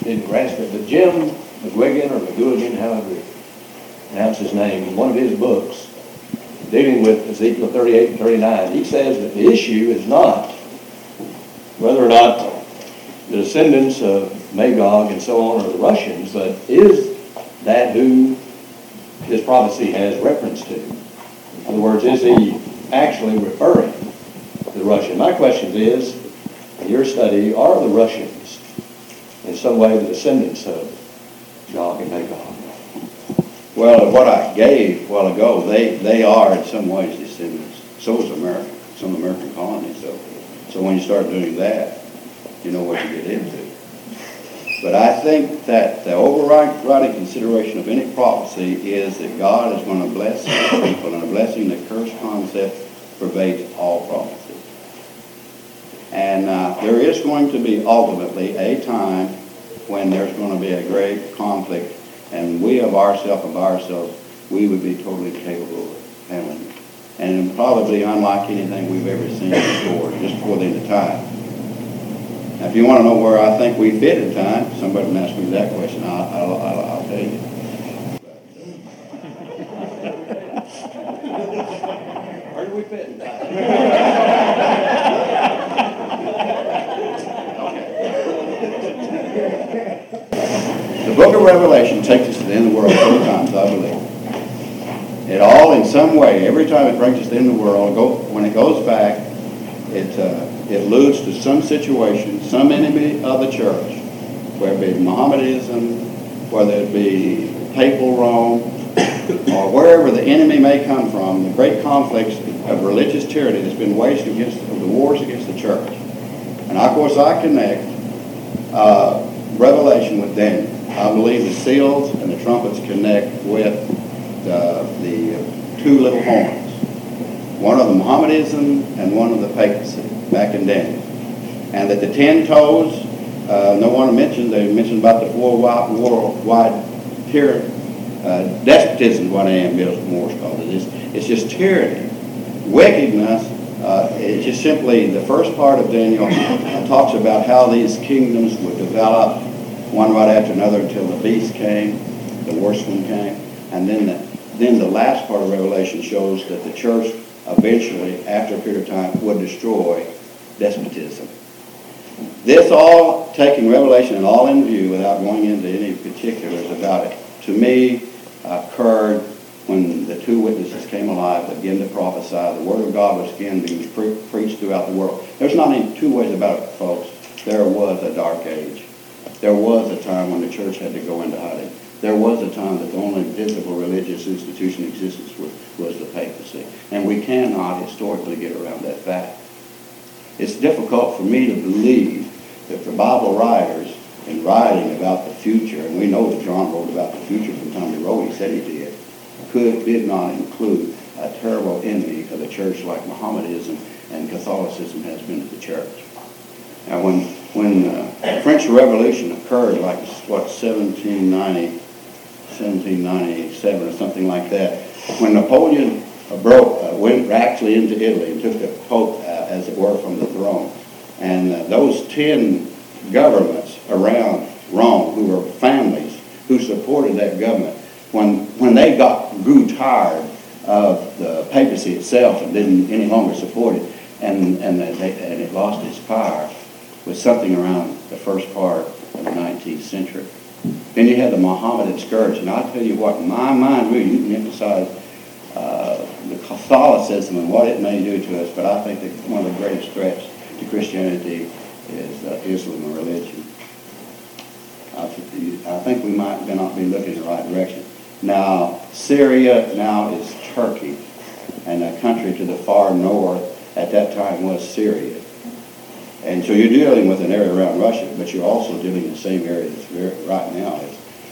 didn't grasp it, but Jim McGuigan or McGuigan, however you pronounce his name, in one of his books, dealing with Ezekiel 38 and 39, he says that the issue is not whether or not the descendants of Magog and so on are the Russians, but is that who this prophecy has reference to? In other words, is he actually referring to the Russian? My question is, in your study, are the Russians in some way the descendants of Gog and Magog? Well, what I gave a while ago, they are in some ways descendants. So is America, some American colonies. So when you start doing that, you know what you get into. But I think that the overriding consideration of any prophecy is that God is going to bless his people, and a blessing, the curse concept pervades all prophecy. And there is going to be ultimately a time when there's going to be a great conflict, and we of ourselves and by ourselves, we would be totally capable of handling it. And probably unlike anything we've ever seen before, just before the end of time. Now, if you want to know where I think we fit in time, somebody can ask me that question. I'll tell you. Where do we fit in time? The book of Revelation takes us to the end of the world 4 times, I believe. It all, in some way, every time it brings us to the end of the world, when it goes back, it alludes to some situation, some enemy of the church, whether it be Mohammedanism, whether it be papal Rome, or wherever the enemy may come from, the great conflicts of religious tyranny that's been waged against the wars against the church. And of course, I connect Revelation with Daniel. I believe the seals and the trumpets connect with the 2 little horns. One of the Mohammedanism and one of the papacy, back in Daniel. And that the 10 toes, no one mentioned, they mentioned about the worldwide tyranny. Despotism is what A.M. Morse called it. It's just tyranny. Wickedness, it's just simply the first part of Daniel talks about how these kingdoms would develop one right after another until the beast came, the worst one came. And then the last part of Revelation shows that the church eventually, after a period of time, would destroy despotism. This all, taking Revelation and all in view without going into any particulars about it, to me, occurred when the 2 witnesses came alive, began to prophesy. The Word of God was again being preached throughout the world. There's not any 2 ways about it, folks. There was a dark age. There was a time when the church had to go into hiding. There was a time that the only visible religious institution in existence was the papacy. And we cannot historically get around that fact. It's difficult for me to believe that the Bible writers, in writing about the future, and we know that John wrote about the future from the time he wrote, he said he did not include a terrible enemy of the church like Mohammedanism and Catholicism has been to the church. Now, when the French Revolution occurred, like 1797 or something like that, when Napoleon went actually into Italy and took the Pope, as it were, from the throne, and those 10 governments around Rome, who were families who supported that government, when they grew tired of the papacy itself and didn't any longer support it, and it lost its power, was something around the first part of the 19th century. Then you had the Mohammedan scourge, and I'll tell you what, in my mind, really, you can emphasize the Catholicism and what it may do to us, but I think that one of the greatest threats to Christianity is Islam and religion. I think we might not be looking in the right direction. Now, Syria now is Turkey, and a country to the far north at that time was Syria. And so you're dealing with an area around Russia, but you're also dealing in the same area that's right now as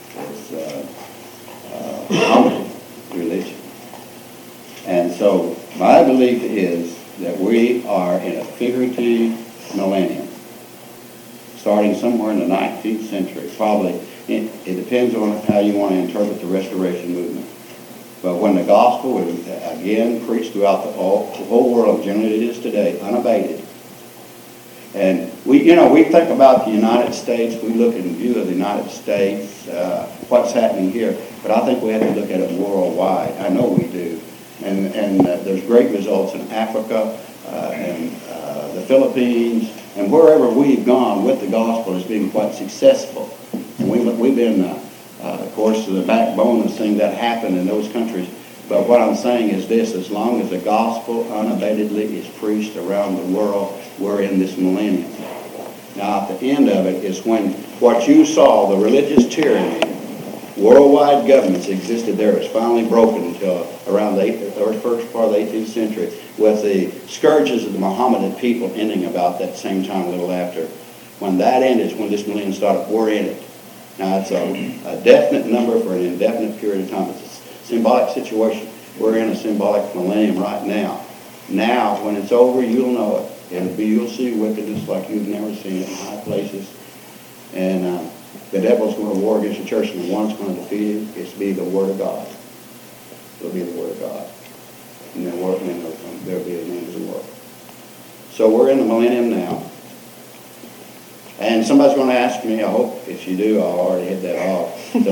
Mohammedan religion. And so my belief is that we are in a figurative millennium, starting somewhere in the 19th century. Probably, it depends on how you want to interpret the Restoration movement. But when the gospel was again preached throughout the whole world, generally it is today, unabated, And we think about the United States, we look in view of the United States, what's happening here, but I think we have to look at it worldwide. I know we do. And there's great results in Africa and the Philippines, and wherever we've gone with the gospel has been quite successful. And we've been, of course, the backbone of seeing that happen in those countries. But what I'm saying is this: as long as the gospel unabatedly is preached around the world, we're in this millennium. Now, at the end of it is when what you saw, the religious tyranny, worldwide governments existed there, is finally broken until around the first part of the 18th century, with the scourges of the Mohammedan people ending about that same time, a little after. When that ended is when this millennium started. We're in it. Now, it's a definite number for an indefinite period of time. It's a symbolic situation. We're in a symbolic millennium right now. Now, when it's over, you'll know it. You'll see wickedness like you've never seen it in high places. And the devil's going to war against the church, and the one's going to defeat him. It's to be the Word of God. It'll be the Word of God. And then there'll be the end of the world. So we're in the millennium now. And somebody's going to ask me, I hope if you do, I'll already hit that off. The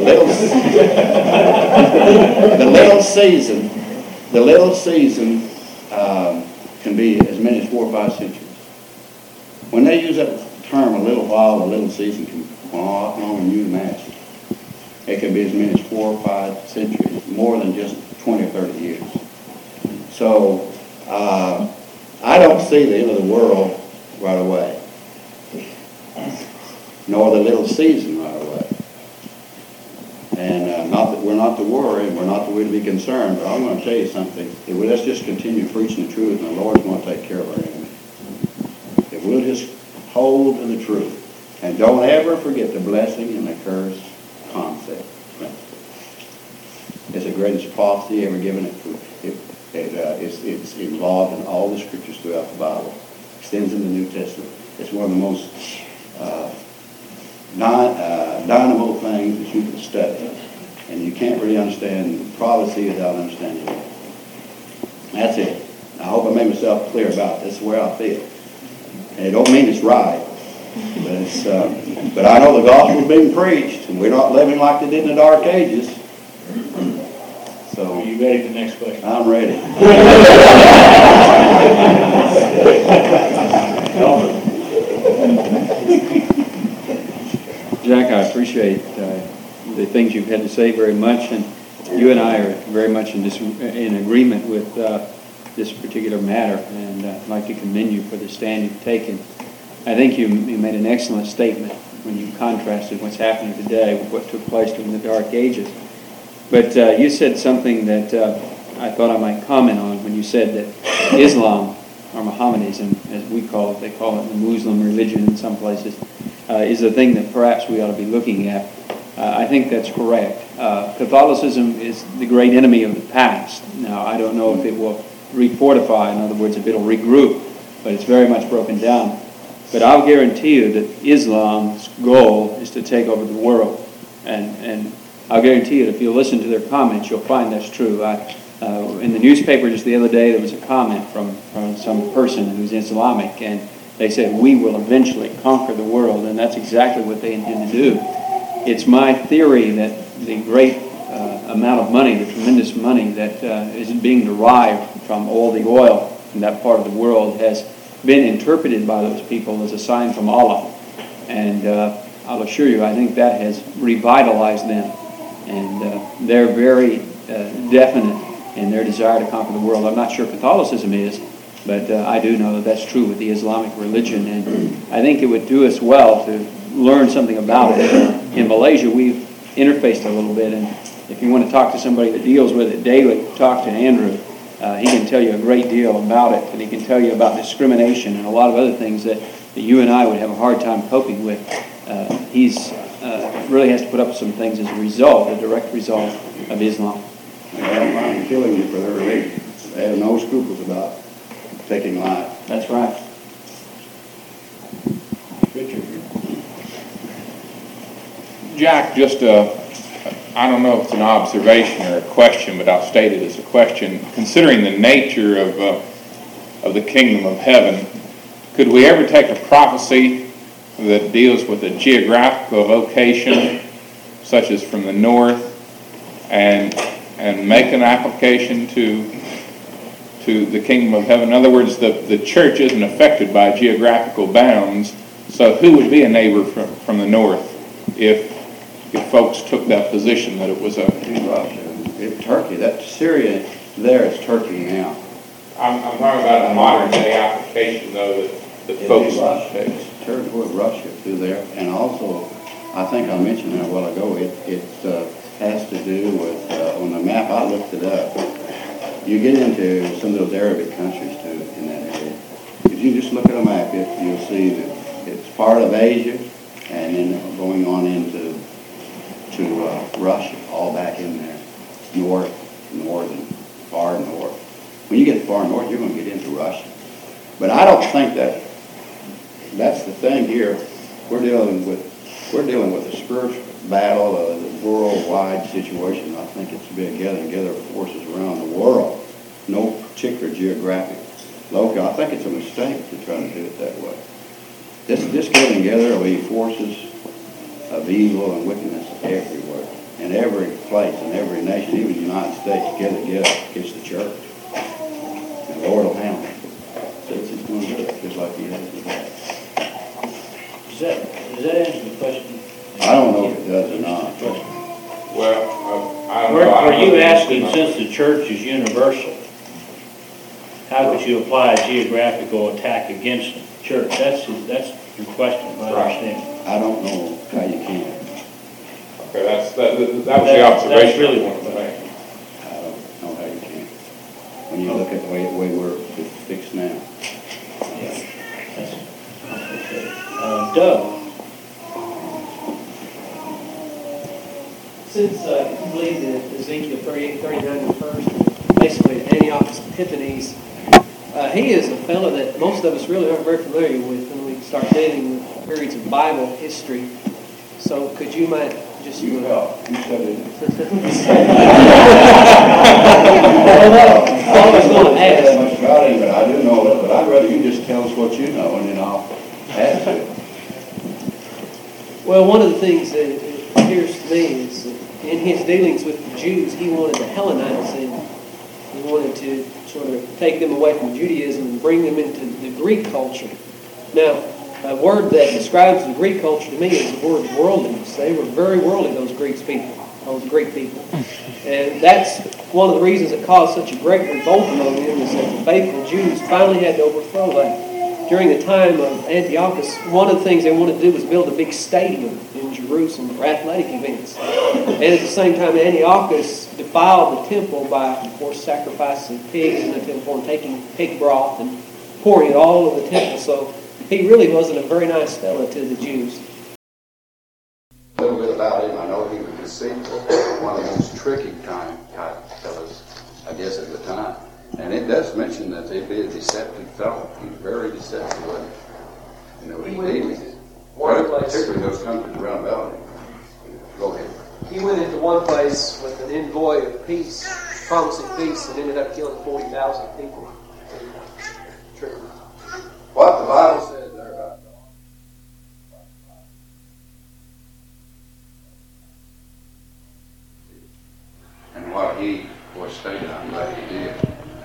little season can be as many as 4 or 5 centuries. When they use that term, a little while, a little season, can go a lot longer than you imagine. It can be as many as 4 or 5 centuries, more than just 20 or 30 years. So I don't see the end of the world right away, nor the little season right away. And not that we're not to worry, and we're not to be concerned, but I'm going to tell you something. If let's just continue preaching the truth, and the Lord's going to take care of our enemy. If we'll just hold to the truth, and don't ever forget the blessing and the curse concept. It's the greatest prophecy ever given. It's involved in all the scriptures throughout the Bible. Extends in the New Testament. It's one of the most dynamo things that you can study. And you can't really understand prophecy without understanding it. That's it. I hope I made myself clear about this. This is where I feel. And it don't mean it's right. But I know the gospel's being preached, and we're not living like they did in the Dark Ages. So, are you ready for the next question? I'm ready. Jack, I appreciate the things you've had to say very much, and you and I are very much in agreement with this particular matter, and I'd like to commend you for the stand you've taken. I think you made an excellent statement when you contrasted what's happening today with what took place during the Dark Ages. But you said something that I thought I might comment on when you said that Islam, or Mohammedanism, as we call it, they call it the Muslim religion in some places, is the thing that perhaps we ought to be looking at. I think that's correct. Catholicism is the great enemy of the past. Now, I don't know if it will refortify, in other words, if it'll regroup, but it's very much broken down. But I'll guarantee you that Islam's goal is to take over the world. And I'll guarantee you that if you listen to their comments, you'll find that's true. In the newspaper just the other day, there was a comment from some person who's Islamic, and they said, we will eventually conquer the world, and that's exactly what they intend to do. It's my theory that the great amount of money, the tremendous money that is being derived from all the oil in that part of the world has been interpreted by those people as a sign from Allah. And I'll assure you, I think that has revitalized them. And they're very definite in their desire to conquer the world. I'm not sure Catholicism is, but I do know that that's true with the Islamic religion. And I think it would do us well to learn something about it. In Malaysia, we've interfaced a little bit, and if you want to talk to somebody that deals with it daily, talk to Andrew. He can tell you a great deal about it, and he can tell you about discrimination and a lot of other things that you and I would have a hard time coping with. He's really has to put up with some things as a result, a direct result of Islam. They don't mind killing you for their religion. They have no scruples about taking life. That's right. Richard. Jack, just I don't know if it's an observation or a question, but I'll state it as a question. Considering the nature of the kingdom of heaven, could we ever take a prophecy that deals with a geographical location, such as from the north, and make an application to the kingdom of heaven? In other words, the church isn't affected by geographical bounds, so who would be a neighbor from the north if folks took that position that it was a... Russia. It's Turkey. That Syria there is Turkey now. I'm talking about a modern day application, though, that folks... It's territory of Russia through there, and also, I think I mentioned that a while ago, it has to do with, on the map, I looked it up, you get into some of those Arabic countries too in that area. If you just look at a map, you'll see that it's part of Asia, and then going on into Russia, all back in there, north and far north. When you get far north, you're going to get into Russia. But I don't think that's the thing here. We're dealing with a spiritual battle, a worldwide situation. I think it's to be a gathering together of forces around the world, no particular geographic locale. I think it's a mistake to try to do it that way. This gathering together will be forces of evil and wickedness everywhere, in every place, in every nation, even the United States, together against the church. And the Lord will handle it. So it's going to do it, just like He has today. Does that answer the question? I don't know if it does or not. Well, I don't know. Were you asking, since the church is universal, how could you apply a geographical attack against the church? That's your question, if I understand. I don't know how you can. Okay, that was the observation. That's really what I'm saying. I don't know how you can. When you look at the way we're fixed now. Yeah. Doug? Since you believe that Ezekiel 38-39 refers basically to Antiochus Epiphanes, he is a fellow that most of us really aren't very familiar with when we start dealing with periods of Bible history. So could you might just... You help. You said it. I was going to ask. Much about him, but I do know it. But I'd rather you just tell us what you know, and then I'll add to it. Well, one of the things that appears to me is that in his dealings with the Jews, he wanted to Hellenize them. He wanted to sort of take them away from Judaism and bring them into the Greek culture. Now, a word that describes the Greek culture to me is the word worldliness. They were very worldly, those Greek people. And that's one of the reasons that caused such a great revolt among them, is that the faithful Jews finally had to overthrow that. During the time of Antiochus, one of the things they wanted to do was build a big stadium in Jerusalem for athletic events. And at the same time, Antiochus defiled the temple by, of course, sacrificing pigs in the temple and taking pig broth and pouring it all over the temple. So he really wasn't a very nice fellow to the Jews. A little bit about him. I know he was deceitful, one of the most tricky type fellows, I guess, at the time. And it does mention that he'd be a deceptive fellow. He's very deceptive, wasn't he? You know, particularly those countries around Belgium. Go ahead. He went into one place with an envoy of peace, promising peace, and ended up killing 40,000 people. What the Bible says there about God. And what he was stated, I'm glad he did.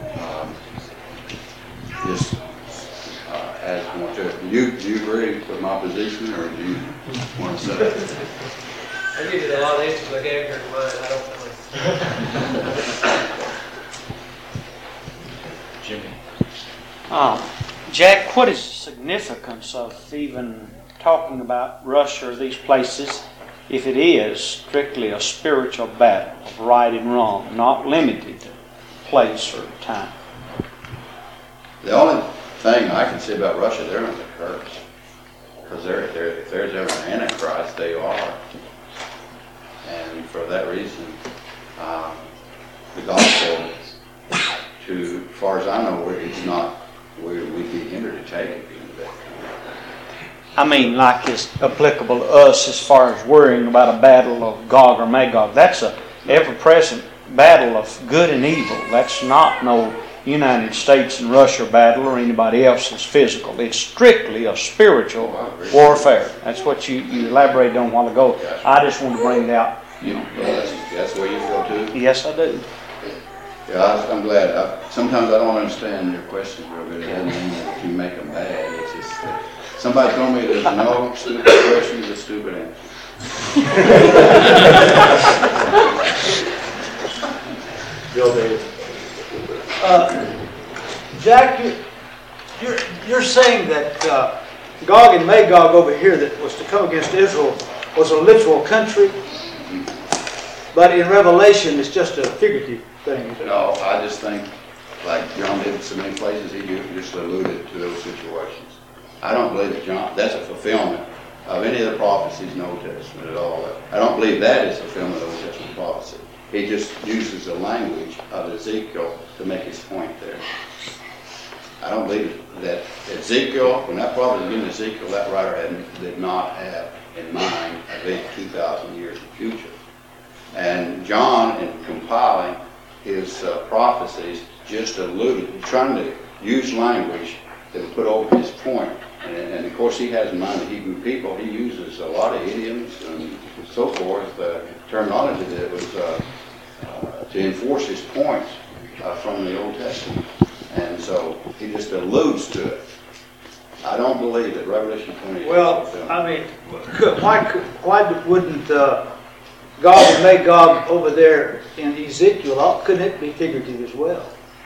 Just ask more to it. Do you agree with my position, or do you want to say it? I give you a lot of answers I gave her in mine. I don't know. Jimmy. Jack, what is the significance of even talking about Russia or these places if it is strictly a spiritual battle of right and wrong, not limited to place or time? The only thing I can say about Russia, they're under curse. Because if there's ever an Antichrist, they are. And for that reason, the gospel, as far as I know, it's not, we'd be hindered to take it. I mean, like it's applicable to us as far as worrying about a battle of Gog or Magog. That's a ever-present battle of good and evil. That's not no United States and Russia battle or anybody else's physical. It's strictly a spiritual warfare. That's what you elaborated on a while ago. I just want to bring it out. That's the way you feel too? Yes, I do. Yeah, I'm glad. Sometimes I don't understand your questions real good. It doesn't mean that you make them bad. It's just that somebody told me there's no stupid questions or stupid answers. Bill Davis. Jack, you're saying that Gog and Magog over here that was to come against Israel was a literal country, but in Revelation it's just a figurative thing. No, I just think, like John did in so many places, he just alluded to those situations. I don't believe that that's a fulfillment of any of the prophecies in the Old Testament at all. I don't believe that is fulfillment of Old Testament prophecy. He just uses the language of Ezekiel to make his point there. I don't believe that Ezekiel, when that prophet was given to Ezekiel, that writer did not have in mind a big 2,000 years in the future. And John, in compiling his prophecies, just alluded, trying to use language that would put over his point. And of course, he has in mind the Hebrew people. He uses a lot of idioms and so forth, terminology that was to enforce his points from the Old Testament. And so he just alludes to it. I don't believe that Revelation 20 Well, I mean, why wouldn't Gog and Magog over there in Ezekiel, couldn't it be figurative as well?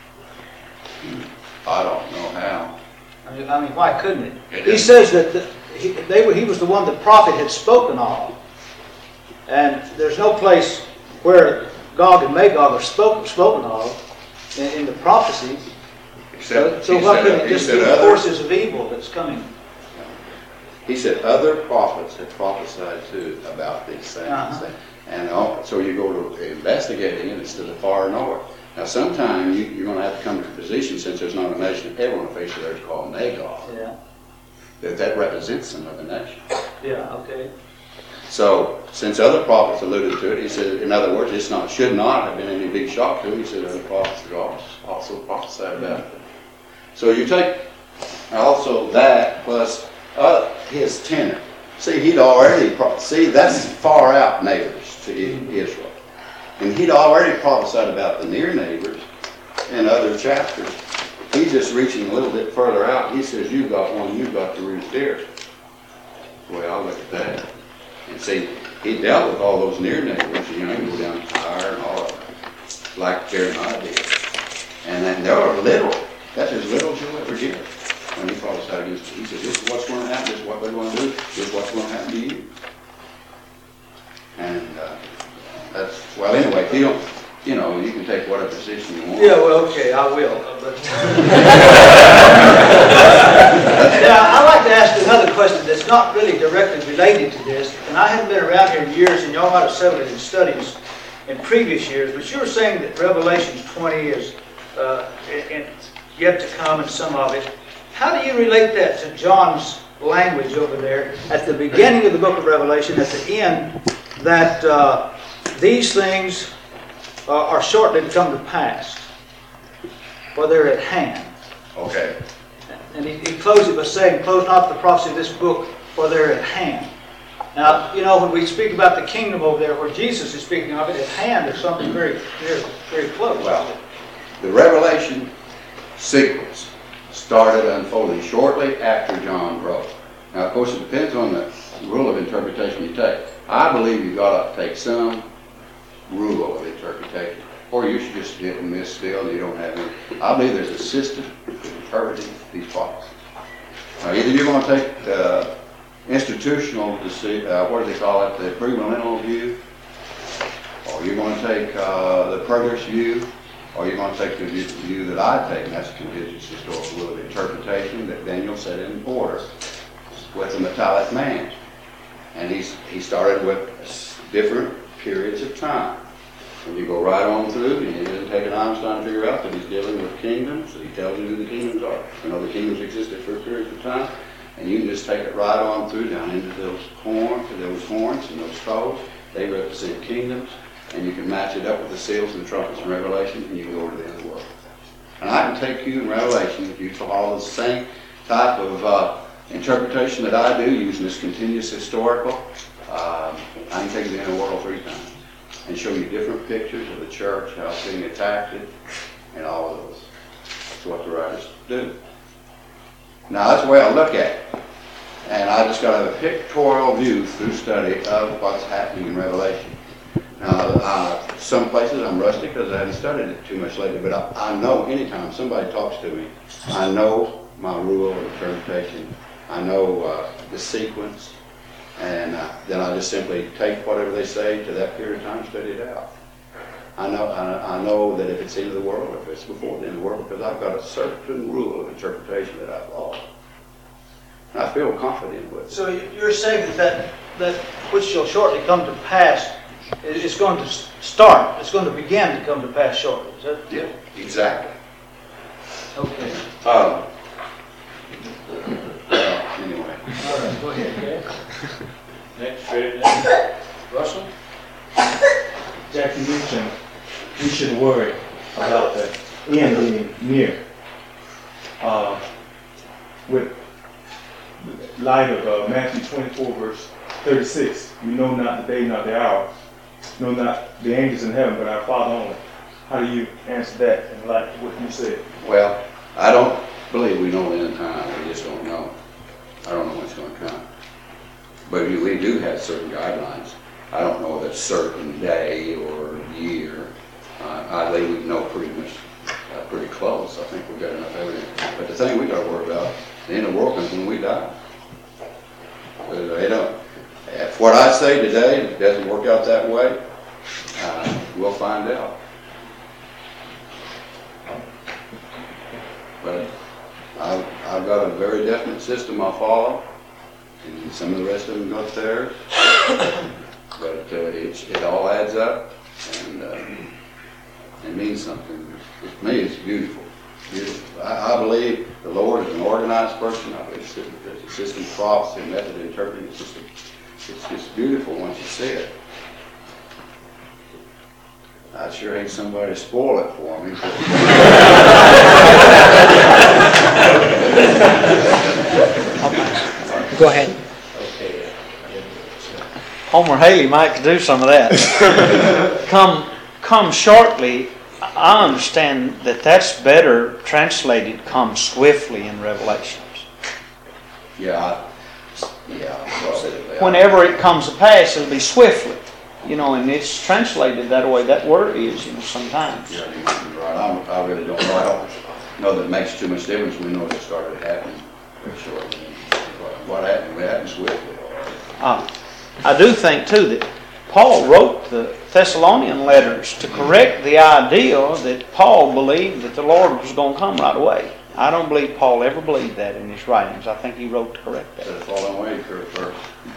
I don't know how. I mean, why couldn't it? He says that he was the one the prophet had spoken of. And there's no place where Gog and Magog are spoken of in the prophecy. Except, so why couldn't it just be the forces of evil that's coming? He said other prophets had prophesied too about these things. And so you go to investigating it, it's to the far north. Now sometime you're going to have to come to a position, since there's not a nation of heaven on the face of the earth called Magog, that represents another nation. Yeah, okay. So, since other prophets alluded to it, he said, in other words, should not have been any big shock to him. He said other prophets had also prophesied about it. So you take also that plus his tenant. See, that's far out neighbors to Israel. And he'd already prophesied about the near neighbors in other chapters. He's just reaching a little bit further out. He says, you've got one, you've got the root there. Well, I'll look at that. And see, he dealt with all those near neighbors. You know, he go down to Tyre and all of them, like Jeremiah did. And then they were literal. That's as little as you'll ever get. When he prophesied against them, he said, this is what's going to happen, this is what they're going to do, this is what's going to happen to you. And well, anyway, if you don't, you can take whatever position you want. Yeah, well, okay, I will. But now, I'd like to ask another question that's not really directly related to this, and I haven't been around here in years, and y'all might have settled it in studies in previous years, but you were saying that Revelation 20 is yet to come, and some of it. How do you relate that to John's language over there at the beginning of the book of Revelation, at the end, that these things are shortly to come to pass, for they're at hand? Okay. And he closed it by saying, close not the prophecy of this book, for they're at hand. Now, when we speak about the kingdom over there, where Jesus is speaking of it, at hand is something very, very, very close. Well, the Revelation sequence started unfolding shortly after John wrote. Now, of course, it depends on the rule of interpretation you take. I believe you've got to take some rule of interpretation, or you should just hit and miss still, and you don't have any. I believe there's a system to interpreting these prophecies. Now, either you're going to take the institutional, what do they call it, the premillennial view, or you're going to take the preterist view, or you're going to take the view that I take, and that's a contingent historical rule of interpretation that Daniel set in order with the metallic man. And he started with different periods of time. And you go right on through, and he doesn't take an Einstein to figure out that he's dealing with kingdoms, so he tells you who the kingdoms are. The kingdoms existed for a period of time, and you can just take it right on through down into those horns and those toes. They represent kingdoms, and you can match it up with the seals and the trumpets in Revelation, and you can go to the end of the world. And I can take you in Revelation, if you follow the same type of interpretation that I do, using this continuous historical, I can take you in the world 3 times and show you different pictures of the church, how it's being attacked, and all of those. That's what the writers do. Now, that's the way I look at it. And I just got a pictorial view through study of what's happening in Revelation. Now, some places I'm rusty because I haven't studied it too much lately, but I know anytime somebody talks to me, I know my rule of interpretation. I know the sequence, and then I just simply take whatever they say to that period of time and study it out. I know that if it's into the world, if it's before the end of the world, because I've got a certain rule of interpretation that I follow. And I feel confident with it. So you're saying that which shall shortly come to pass is going to start, it's going to begin to come to pass shortly, is that? Yeah, exactly. Okay. Anyway. All right, go ahead. Next, Fred. Russell? Jack, you mentioned we shouldn't worry about the end being near. With the light of Matthew 24, verse 36, we know not the day, not the hour, know not the angels in heaven, but our Father only. How do you answer that in light of what you said? Well, I don't believe we know the end time. We just don't know. I don't know what's going to come. But we do have certain guidelines. I don't know that certain day or year. I believe we know pretty much, pretty close. I think we've got enough evidence. But the thing we got to worry about, the end of the world comes when we die. If what I say today doesn't work out that way, we'll find out. But I've got a very definite system I follow, and some of the rest of them go up there. But it all adds up, and it means something. To me, it's beautiful. Beautiful. I believe the Lord is an organized person. I believe the system of prophecy and method of interpreting the system. It's just beautiful once you see it. I sure hate somebody to spoil it for me. Go ahead. Homer Haley might do some of that. Come shortly. I understand that that's better translated come swiftly in Revelations. Yeah. Whenever it comes to pass, it'll be swiftly. And it's translated that way. That word is, sometimes. Yeah, you're right. I really don't know. I don't know that it makes too much difference. We know it started happening very shortly. What happened? It happened swiftly. I do think, too, that Paul wrote the Thessalonian letters to correct the idea that Paul believed that the Lord was going to come right away. I don't believe Paul ever believed that in his writings. I think he wrote to correct that. That's all I'm waiting for first.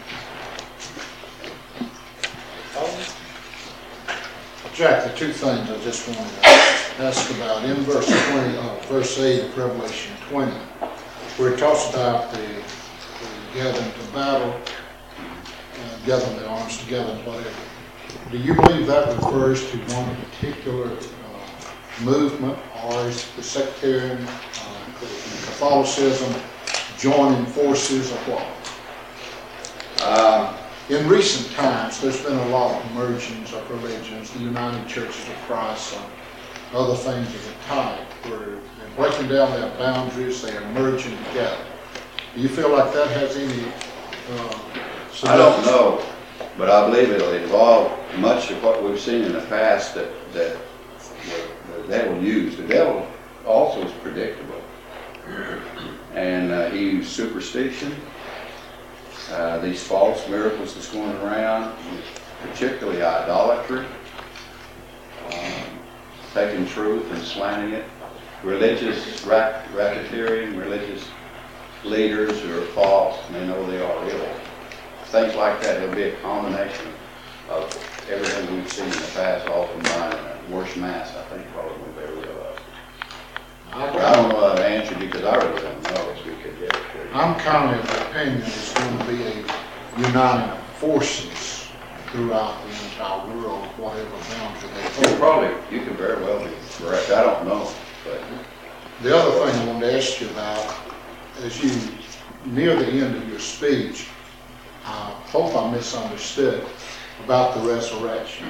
Jack, the two things I just wanted to ask about. In verse 8 of Revelation 20, where it talks about the gathering to battle, gathering the arms together and whatever. Do you believe that refers to one particular movement, or is the sectarian Catholicism joining forces, or what? In recent times, there's been a lot of mergings of religions, the United Churches of Christ, and other things of the type, where they're breaking down their boundaries, they are merging together. Do you feel like that has any I don't know, but I believe it'll involve much of what we've seen in the past that the devil used. The devil also is predictable, and he used superstition, these false miracles that's going around, particularly idolatry, taking truth and slanting it, religious racketeering, religious leaders who are false and they know they are real. Things like that. It'll be a combination of everything we've seen in the past, all combined in a worse mass, I think, probably we've ever realized. But I don't know how to answer you because I really don't know as we could get it to you. I'm kind of the opinion it's going to be a uniting of forces throughout the entire world, whatever boundary they hold. You can very well be correct. I don't know. But The other thing I wanted to ask you about, as you near the end of your speech, I hope I misunderstood about the resurrection.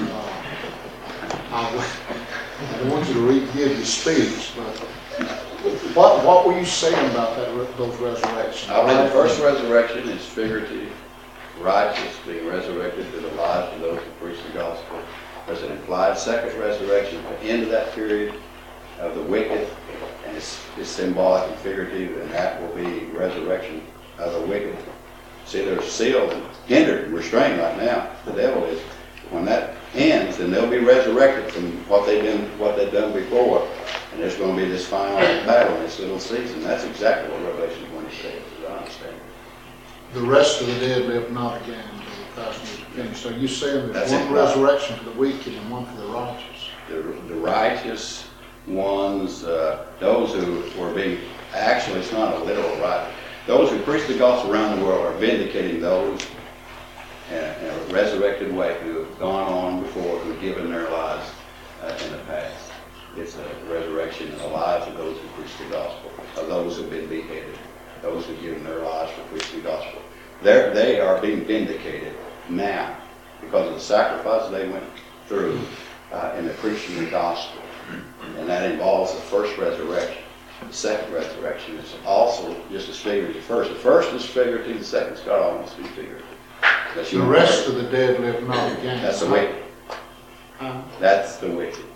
I don't want you to give your speech, but what were you saying about those resurrections? I believe the first resurrection is figurative, righteous being resurrected to the lives of those who preach the gospel. There's an implied second resurrection at the end of that period of the wicked, and it's symbolic and figurative, and that will be resurrection of the wicked. See, they're sealed and hindered and restrained right now. The devil is. When that ends, then they'll be resurrected from what they've done before, and there's going to be this final battle in this little season. That's exactly what Revelation 20 says, as I understand it. The rest of the dead live not again until the 1,000 years are finished. So you saying there's That's one it, right. resurrection for the wicked and one for the righteous? The righteous ones, those who were being, actually it's not a literal right. Those who preach the gospel around the world are vindicating those in a resurrected way who have gone on before, who have given their lives in the past. It's a resurrection in the lives of those who preach the gospel, of those who have been beheaded, those who have given their lives for preaching the gospel. They are being vindicated now because of the sacrifice they went through in the preaching of the gospel. And that involves the first resurrection. The second resurrection is also just as figurative. The first is figurative, the second's got to almost be figurative. The rest of the dead live not again. That's the wicked. That's the wicked.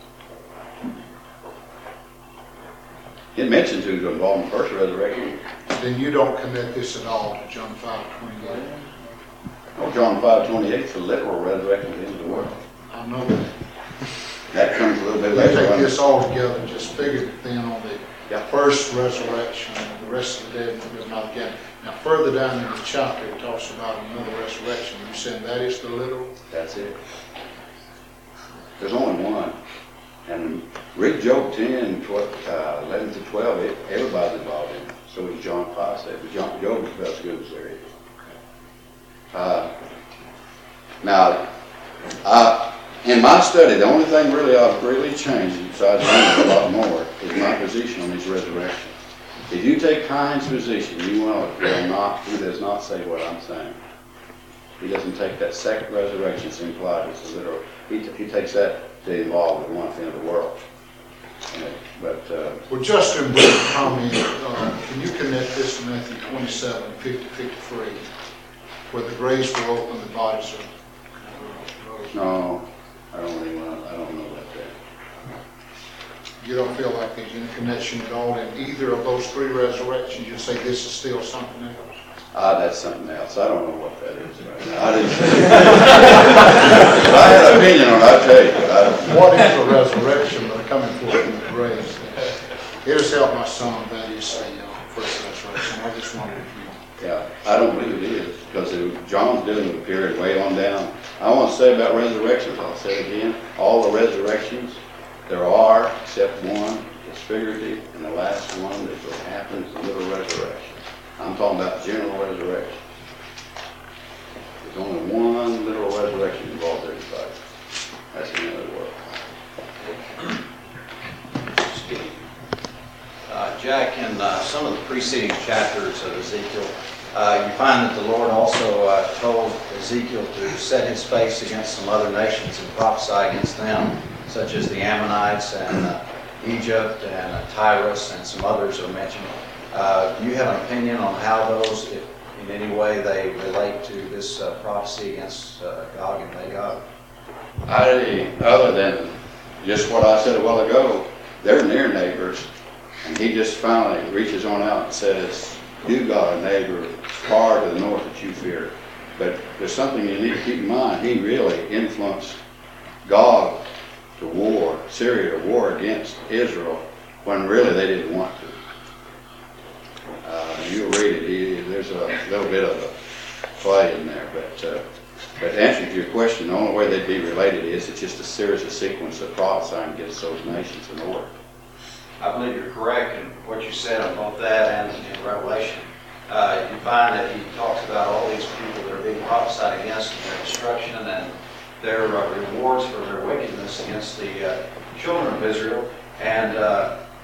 It mentions who's involved in the first resurrection. Then you don't connect this at all to John 5:28. Oh, John 5:28 is the literal resurrection at the end of the world. I know that. That comes a little bit You later take on. this all together, just figure then on the Yeah. first resurrection and the rest of the dead live not again. Now further down in the chapter it talks about another resurrection. You saying that is the literal? That's it. There's only one. And read Job 10, 11 to 12, everybody's involved in it. So is John 5 said, but Job is about as good as there is. Now, in my study, the only thing really I've really changed, besides learning a lot more, is my position on these resurrections. If you take Hines' position, he does not say what I'm saying. He doesn't take that second resurrection as implied as a literal. He takes that to involve the one at the end of the world. Well, just in brief comment, can you connect this to Matthew 27, 50, 53, where the graves were open, the bodies are... No, I don't know about that. You don't feel like there's any connection at all in either of those three resurrections? You say this is still something else? That's something else. I don't know what that is right now. I didn't. If I had an opinion on it, I'd tell you. What is a resurrection but coming forth from the graves? It has helped my son, that is the first resurrection. I just wondered if you... Yeah, I don't believe it is, because John's dealing with a period way on down. I want to say about resurrections, I'll say it again, all the resurrections there are, except one, is figurative, and the last one that will happen is the little resurrection. I'm talking about general resurrection. There's only one literal resurrection involved everybody. That's the end of the world. Jack, in some of the preceding chapters of Ezekiel, you find that the Lord also told Ezekiel to set his face against some other nations and prophesy against them, such as the Ammonites and Egypt and Tyrus and some others are mentioned. Do you have an opinion on how those, if in any way they relate to this prophecy against Gog and Magog? Other than just what I said a while ago, they're near neighbors, and he just finally reaches on out and says, "You got a neighbor far to the north that you fear." But there's something you need to keep in mind. He really influenced Gog to war, Syria to war against Israel, when really they didn't want to. You'll read it. There's a little bit of a play in there, but to answer your question, the only way they'd be related is it's just a series of sequence of prophesying against those nations in order. I believe you're correct in what you said on both that and in Revelation. You find that he talks about all these people that are being prophesied against and their destruction and their rewards for their wickedness against the children of Israel. And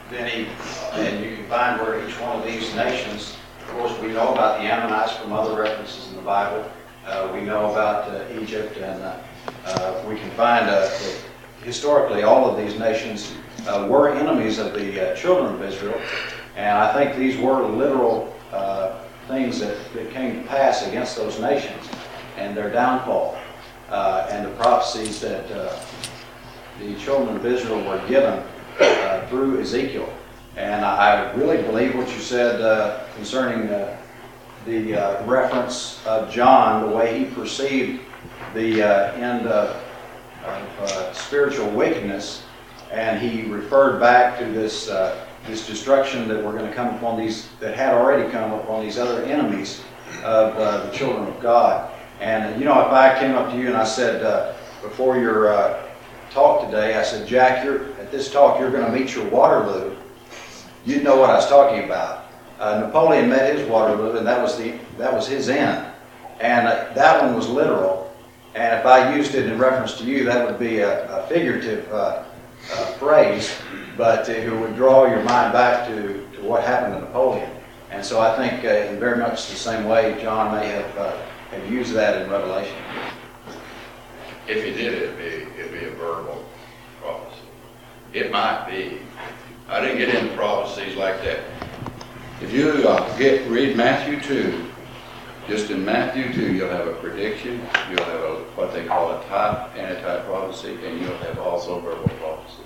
and you can find where each one of these nations, of course, we know about the Ammonites from other references in the Bible. We know about Egypt, and we can find that historically all of these nations were enemies of the children of Israel. And I think these were literal things that came to pass against those nations and their downfall. And the prophecies that the children of Israel were given through Ezekiel. And I really believe what you said concerning the reference of John, the way he perceived the end of spiritual wickedness, and he referred back to this destruction that were going to come upon these, that had already come upon these other enemies of the children of God. And if I came up to you and I said, before your talk today, I said, Jack, at this talk you're going to meet your Waterloo, you'd know what I was talking about. Napoleon met his Waterloo, and that was his end. And that one was literal. And if I used it in reference to you, that would be a figurative phrase, but it would draw your mind back to what happened to Napoleon. And so I think in very much the same way, John may have used that in Revelation. If he did, it'd be a verbal prophecy. It might be. I didn't get into prophecies like that. If you read Matthew 2, just in Matthew 2, you'll have a prediction, you'll have what they call a type, antitype prophecy, and you'll have also verbal prophecy.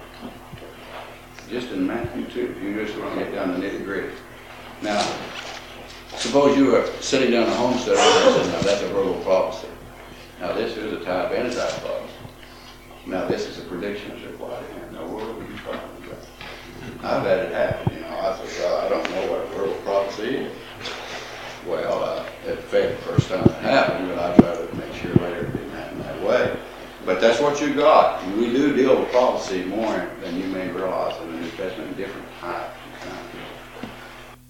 Just in Matthew 2, if you just want to get down to nitty gritty. Now, suppose you were sitting down at homestead and said, now that's a verbal prophecy. Now this is a type, antitype prophecy. Now this is a prediction that's required. Now what are you talking about? I've had it happen, I said, well, I don't know what a verbal prophecy is. Well, it failed the first time it happened, but I try to make sure later it didn't happen that way. But that's what you got. We do deal with prophecy more than you may realize in the New Testament, different types.